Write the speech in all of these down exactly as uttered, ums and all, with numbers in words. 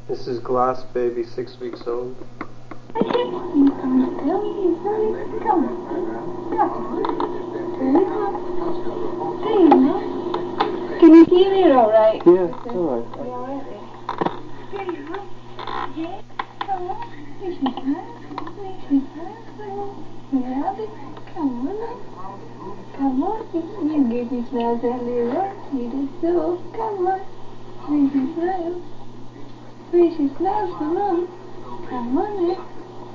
This is Glass Baby, six weeks old. Can you hear it all right? Yeah, it's all right. You all right there? Yeah, come on. This is nice. This is nice. Yeah, come on. Come on. You give me smiles that little. You do so. Come on. Pretty smiles. Pretty smiles for mom. Come on then.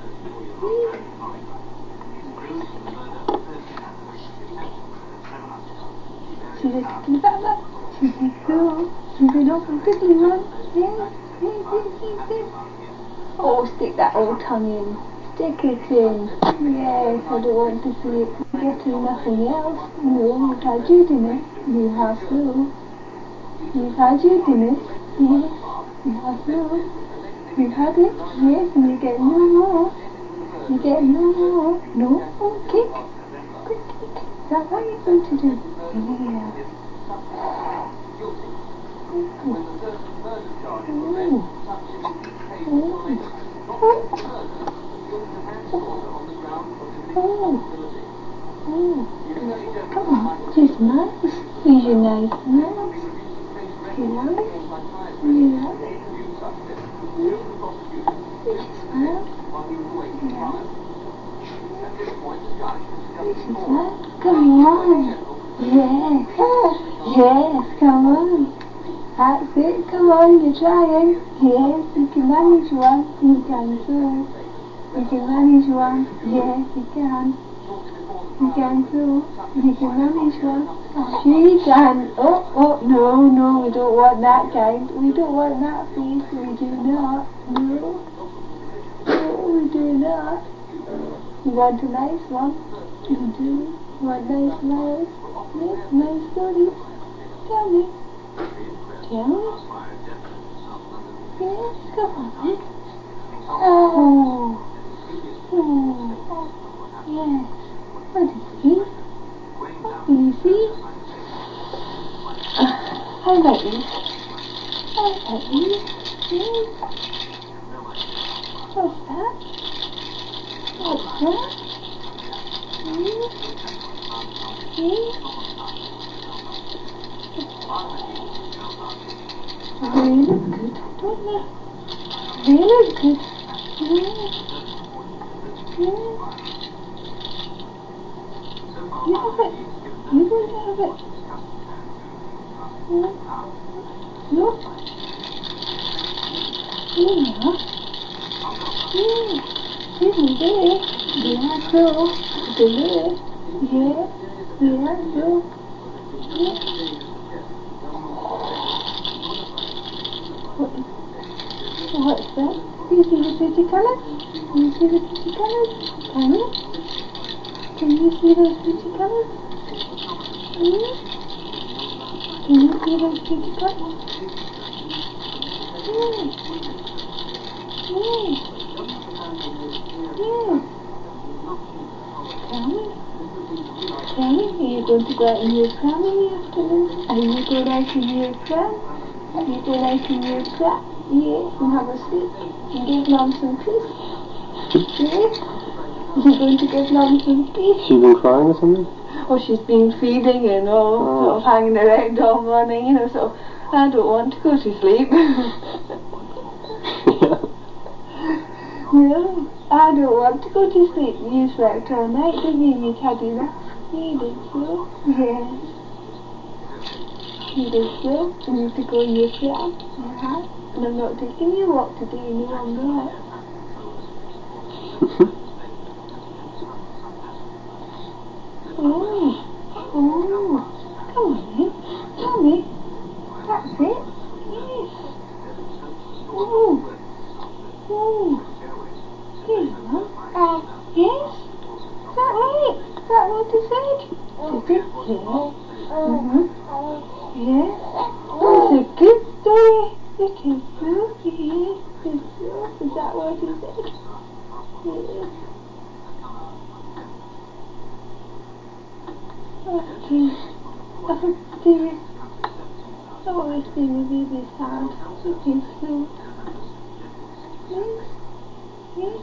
She's a cookie baba. She's a cool. She's an awful cookie one. Yes, yes, yes, yes, yes. Oh, stick that old tongue in. Stick it in. Yes, I don't want to see it getting nothing else. No, you've had your dinner. You have so. You've had your dinner. Yes, you have so. You've had it. Yes, and you get no more. You get no more. No, oh, kick. Quick kick. Is that what you're going to do? Yeah. Ooh. Ooh. Oh, oh, come on, she's nice. She's a nice mouse. You love it? You love it? She's nice. Yeah. She's nice. Come on. Yes. Yes, come on. That's it. Come on, you're trying. Yes, you can manage one. You can too. You can manage one. Yes, you can. You can too. You can manage one. Oh, she can. Oh, oh, no, no, we don't want that kind. We don't want that face. We do not. No. No, we do not. You want a nice one? You do. You want nice smiles? Yes, nice stories. Tell me. Tell me. Yes, come on then. Oh. Oh. Yes. What do you see? What do you see? Uh, I like this. I like this. Yes. What's that? What's that? Yes. Yes. They look good, don't they? They look good. Yes. Yes. You have it. You going to have it. No. No. Here you are. Yes. Here we go. Yeah, so. There. Yeah. Yeah, so. Yeah. What, what's that? Do you see the pretty colours? Do you see the pretty colours? Can you? Can you see those pretty colours? Hmm? Can you see those pretty colours? Yes. Yes. Yes. Tell me. Tell me, are you going to go out in your pram in the afternoon? Are you going out in your pram? Are you going out in your pram? Yes, and have a sleep. And give Mum some peace. Yes. You're going to give Mum some peace. She been crying or something? Oh, she's been feeding, you know, oh. Sort of hanging around all morning, you know, so I don't want to go to sleep. Yeah. No, I don't want to go to sleep. You slept all night, didn't you? You had enough. You did so. Yes. You did so. You need to go in your pram. Yeah. And I'm not taking you walk today any longer. Oh, oh, come on then, tell me, that's it, yes, oh, oh, here you are, uh, yes, is that right, is that what you said, did it, yes, mm-hmm, yes, that's a good story, it is so, yes, it's so, is that what you said, yes. Oh, dear. Oh, dear. Oh, I see my baby's hard. It is so. Yes. Yes.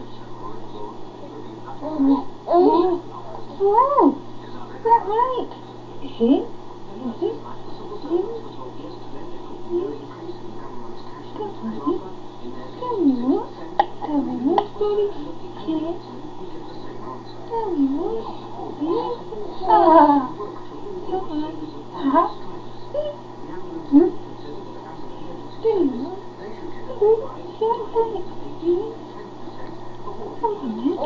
Oh. Oh. Oh. Is that right? Is it? Is it? Yes. Yes. Come on. Tell me more. Tell me more stories. Yes. Tell me more. Yes. Ah. Come on. Ha. Hmm? Tell me more. Oh, that's right. Yes. Come on then.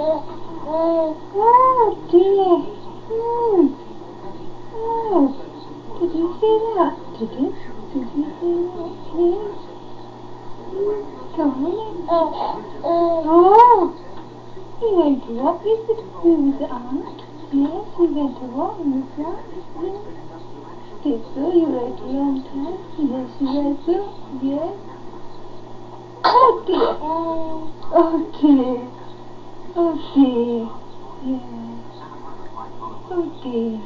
Oh dear. Hmm. Oh. Did you see that? Did you? Did you see that? Yes. Come on then. Oh. You went to walk yesterday with the aunt? Yes, you went to walk with the aunt? Yes. Did so? You were at a long time? Yes, you were so? Yes. Oh dear. Oh dear. Oh dear. Yes. Oh dear.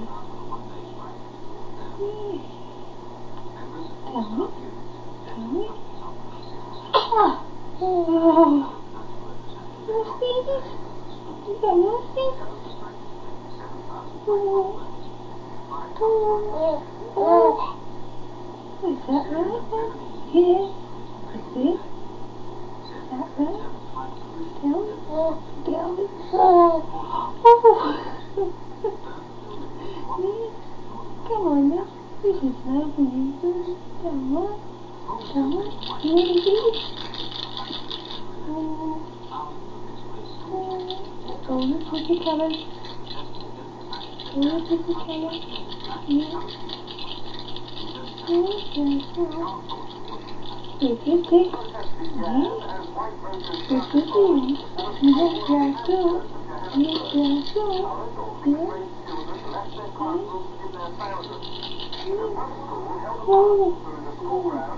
Yes. Tell me. Tell me. Ah. Oh. More babies? You got more babies? Oh. Oh. Oh. Is that right then? Yes. Is it? Is that right? Tell me. Tell me. Oh. Yes. Come on then. You should smile for me. Come on. Come on. You want to do it? Oh. Oh. All the pretty colors. All the pretty colors. Yes. Yes, yes, oh. You're pretty. Yes. You're pretty. Yes, yes, so. Yes, yes, so. Yes. Yes. Oh. Oh.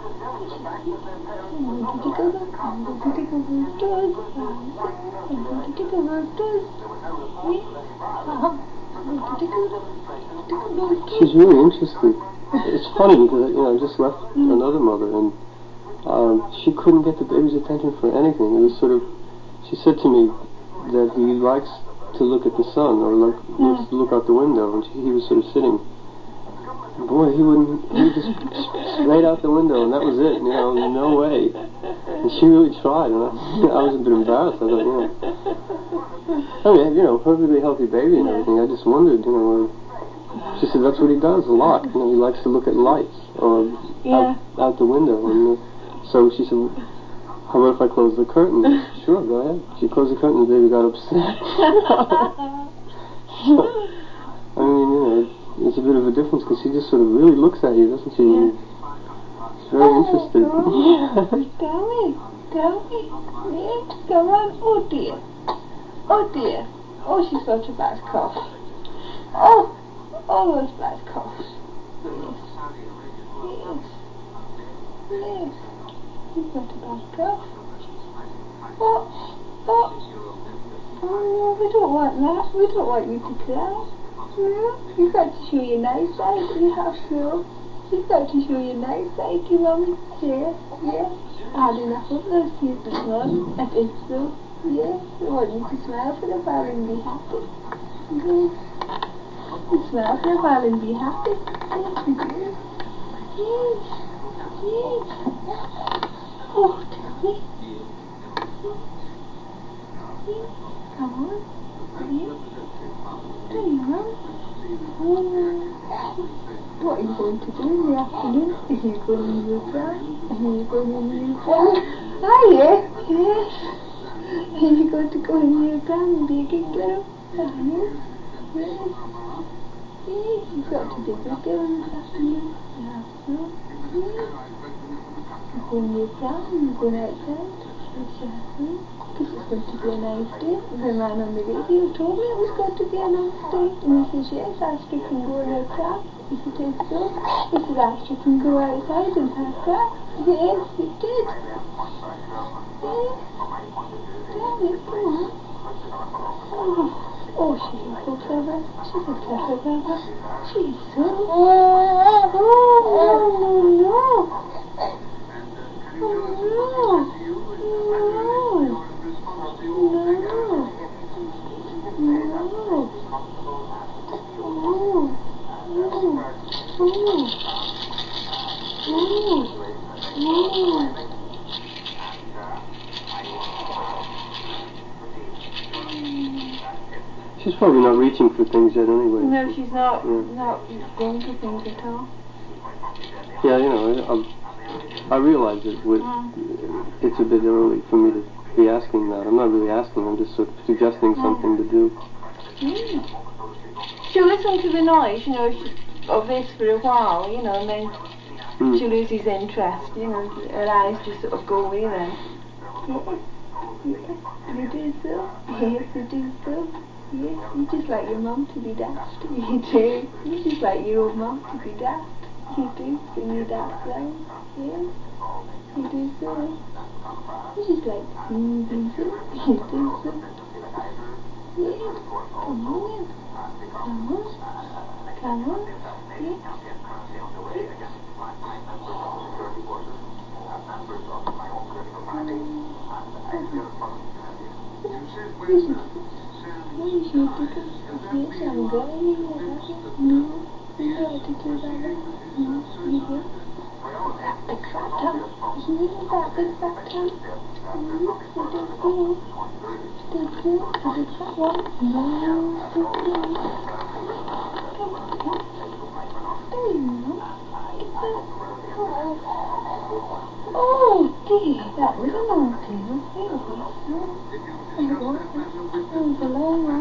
I'm going to take over. I'm going to take over the toes. I'm going to take over the toes. Yes. Uh-huh. I'm going to take over. Take over the toes. She's really interested. It's funny because, you know, I just left Mm. another mother and um, she couldn't get the baby's attention for anything. It was sort of, she said to me that he likes to look at the sun or look, Mm. look out the window, and she, he was sort of sitting. Boy, he wouldn't, he would just straight out the window, and that was it, you know, no way. And she really tried, and I, I was a bit embarrassed. I thought, you know, I mean, you know, perfectly healthy baby and Yeah. everything. I just wondered, you know, she said that's what he does a lot. You know, he likes to look at lights or Yeah. out, out the window. And uh, so she said, how about if I close the curtain? Sure, go ahead. She closed the curtain, the baby got upset. So, I mean, you know, it's a bit of a difference because she just sort of really looks at you, doesn't she? Yeah. She's very interested. Oh, tell me, tell me. Yes, come on. Oh dear. Oh dear. Oh, she's got a bad cough. Oh, all those bad coughs. Yes. Yes. Yes. You've got a bad cough. Oh, oh. Oh no, we don't want that. We don't want you to cry. No, you've got to show your nice side. You have to. You've got to show your nice side to Mummy. Yes, yes. I had enough of those tears this morning. I did so. Yes, I want you to smile for a while and be happy. Yes. You smile for a while and be happy. Yes, you do. Yes. Yes. Oh, tell me. Yes. Come on. Yes. Tell your mum. Oh. What are you going to do in the afternoon? Are you going in your pram? Are you going in your pram? Are you? Yes. Are you going to go in your pram and be a good girl? Are you? Yes. Yes, you've got to be a good girl this afternoon. You have to. Yes. You go in your pram and you go outside. Yes, you have to. Because it's going to be a nice day. My man on the radio told me it was going to be a nice day. And he says, yes, Astrid can go in her pram. He said, yes, so. He said, Astrid can go outside and have pram. Yes, he did. Yes. Tell me, come on. Oh. Oh, she's so clever. She's a clever baby. She's so... Oh, no, no, no. Oh, no. No. Ooh. Ooh. She's probably not reaching for things yet anyway. No, she's not, yeah. not going for things at all. Yeah, you know, I, I, I realize that with, Mm. it's a bit early for me to be asking that. I'm not really asking, I'm just sort of suggesting Mm. something to do. Mm. She'll listen to the noise, you know, she, of this for a while, you know, and then Mm. she loses interest, you know, her eyes just sort of go away then. Yes, yes, you do so. Yes, you do so. Yes, you just like your mum to be daft. You do. You just like your old mum to be daft. You do, sing your daft songs. Yes, you do so. You just like you do so. You do so. Yes, come on then. Come on. Come on. Yes. Yes. What is your ticket? Yes, I'm going in there, have you? No, you know how to do that one? No, you don't? That big fat tongue. Yes, that big fat tongue. Yes, you did good. Did good. You did that one? No, did good. Come on, then. There you go. Get that. Oh, dear, that was a long tail. It was, no. It was. It was a long one.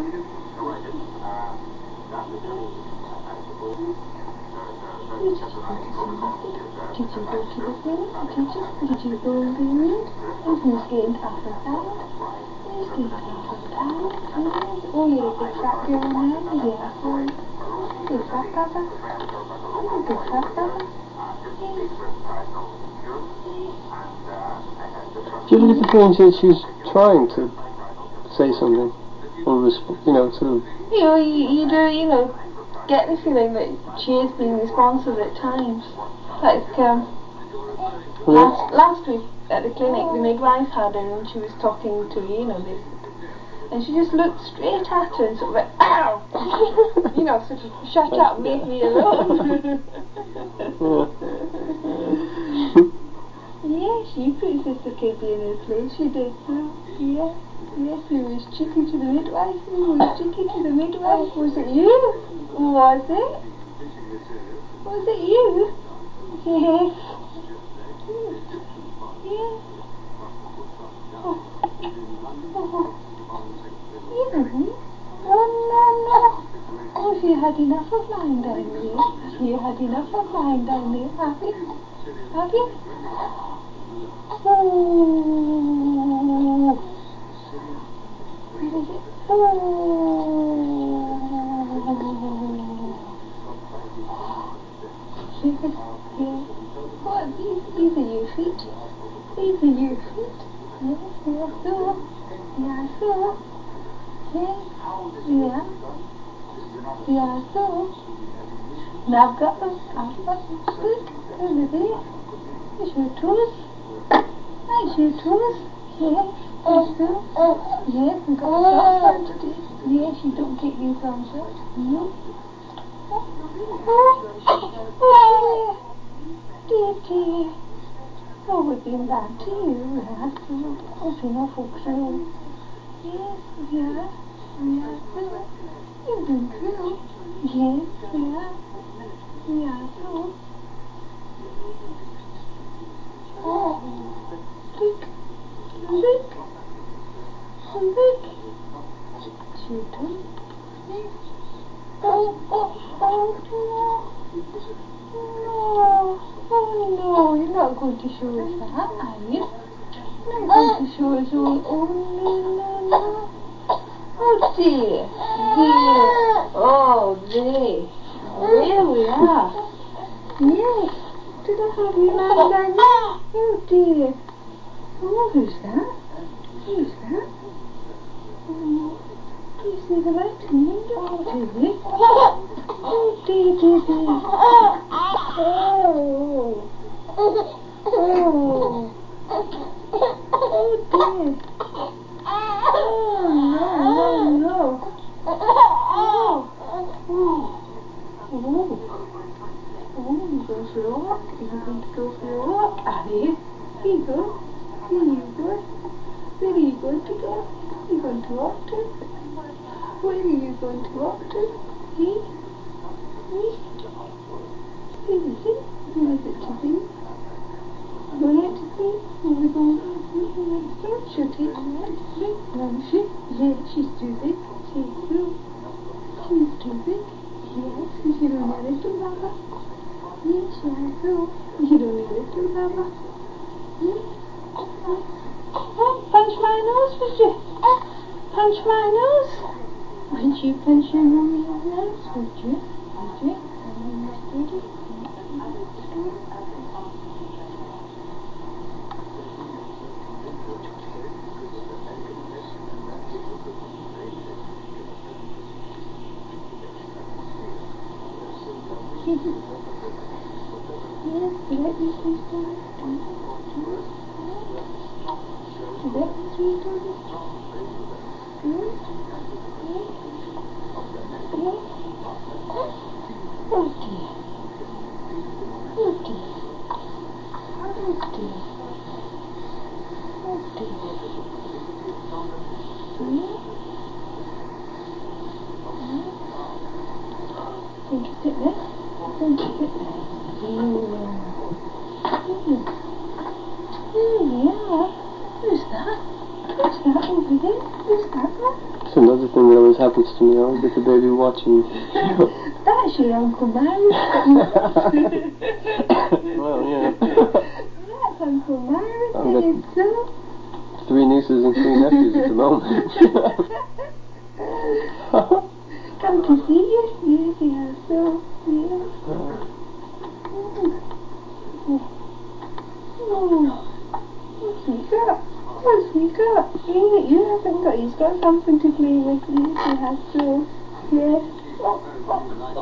Did you go to see Mustard? Did you go to the cinema? Did you? Did you go and be rude? And who's getting half of that? Who's getting half of that? Yes. Oh, you're a big fat girl now? Yeah, so. Big fat papa? Oh, big fat papa? Yes. Do you ever get the feeling that she's trying to say something? Or, resp- you know, sort of... You know, you, you do, you know, get the feeling that she is being responsive at times. Like, um, last, last week at the clinic, the midwife had her and she was talking to you know, this, and she just looked straight at her and sort of went, ow! You know, sort of, shut up, leave me alone. Yes, you put Sister Kitty in her place, she did so. Yes, yes, you was cheeky to the midwife, you was cheeky to the midwife. Was it you? Was it? Was it you? Yes. Yes. Oh. Oh. You? Oh, no, no. Oh, have you had enough of lying down there? Have you had enough of lying down there, have you? Have you? Oh. Where is it? Oh. Yes, yes. What? These, these are your feet. These are your feet. Yes, yes, so. Yeah, so. Yes, yeah. Yeah, so. Now I've got them. I've got them. Look, over there. There's your toes. There's your toes. Yes, there's so. Yes, we've got the socks on today. Yes, you don't get your thumbs up. No. Oh, oh, dear, dear. Oh, we've been bad to you, we have to. We've been awful cruel. Yes, we have. We have to. You've been cruel. Yes, we have. We have to. Oh, look, look, look. Children. Yes. Oh, oh, oh, no. No. Oh, no, you're not going to show us that, are you? You're not going to show us all. Oh, no, no, no. Oh, dear. Dear. Oh, there. There we are. Yes. Did I have you lying down there? Oh, dear. Oh, who's that? Who's that? Oh, do you see the light in the window? Oh, do you? Oh, dear, dear, dear. Oh. Oh. Oh, dear. Oh, no, no, no. Oh. Oh. Oh. Oh, you go for a walk. we're going to go for a walk. Are you? Are you good? Are you good? Where are you going to go? Are you going to walk to? Where are you going to walk to? Eh? Eh? Where is it? Where is it to be? Going out to see? Are we going out to see? Don't shoot it. No, she, yeah, she's too big. She's too, she's too big. Yes, because you're only a little baba. Yes, you are too. You're only a little baba. Hmm? Oh, punch my nose, would you? Punch my nose. Would you punch your mummy's nose? Would you? Would you? Would you? Yes, let me see some. Let me see some. Yes. Yes. Yes. Oh dear. Oh dear. Oh dear. Oh dear. Yes. Going to sit there? Going to sit there? Yeah. There we are. Who's that? Who's that over there? Who's that one? It's another thing that always happens to me. I always get the baby watching. That's your Uncle Marius. Well, yeah. That's Uncle Marius I've and got his son. three nieces and three nephews at the moment. Come to see you? Yes, yeah, so, yeah. Oh, what's he got? What's he got? He, you haven't got, he's got something to play with. Yes, he has, so, yeah. Oh, oh,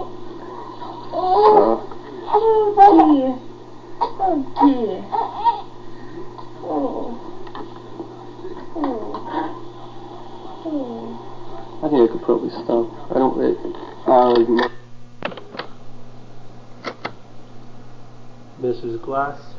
oh. Oh, oh dear. Oh dear. Oh. Oh. Oh. I think I could probably stop. I don't. It, uh, this is glass.